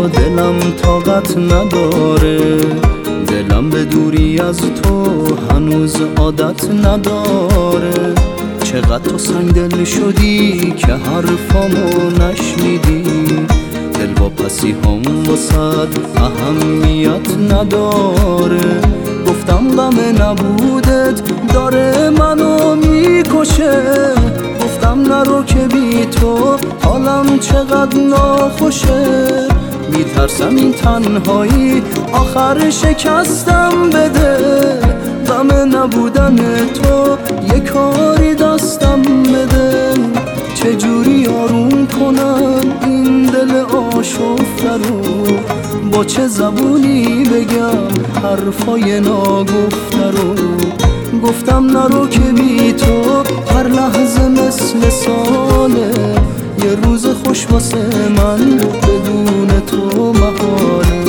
دلم طاقت نداره، دلم به دوری از تو هنوز عادت نداره. چقدر تو سنگدل شدی که حرفامو نشنیدی، دل واپسی هم واسد اهمیت نداره. گفتم غم نبودت داره منو میکشه، گفتم نرو که بی تو حالم چقدر ناخوشه. میترسم این تنهایی آخر شکستم بده، غم نبودن تو یه کاری دستم بده. چجوری آروم کنم این دل آشفته رو، با چه زبونی بگم حرفای ناگفته رو. گفتم نرو که بی تو هر لحظه مثل ساله، یه روز خوش واسه من بدون تو محاله.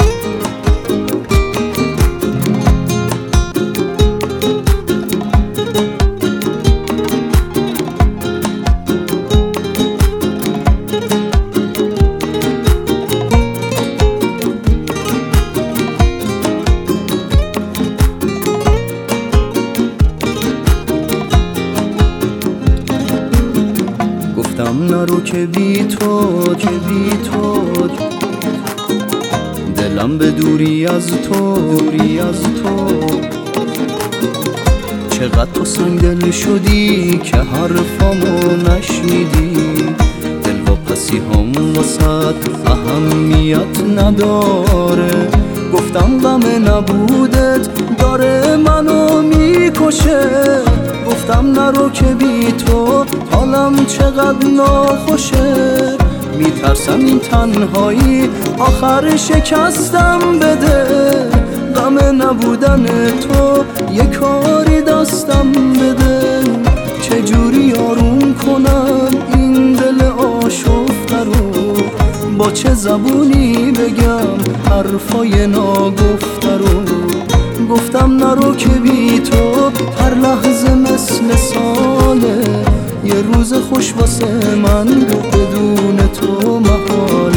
گفتم نرو که بی تو دلم به دوری از تو. چقدر تو سنگدل شدی که حرفامو نشنیدی، دل واپسی هم واسد اهمیت نداره. گفتم غم نبودت داره منو میکشه، گفتم نرو که بی تو حالم چقدر ناخوشه. میترسم این تنهایی آخر شکستم بده، غم نبودن تو یه کاری دستم بده. چجوری آروم کنم این دل آشفته رو، با چه زبونی بگم حرفای ناگفته رو. گفتم نرو که بی تو هر لحظه مثل ساله، یه روز خوش واسه من بدون تو محاله.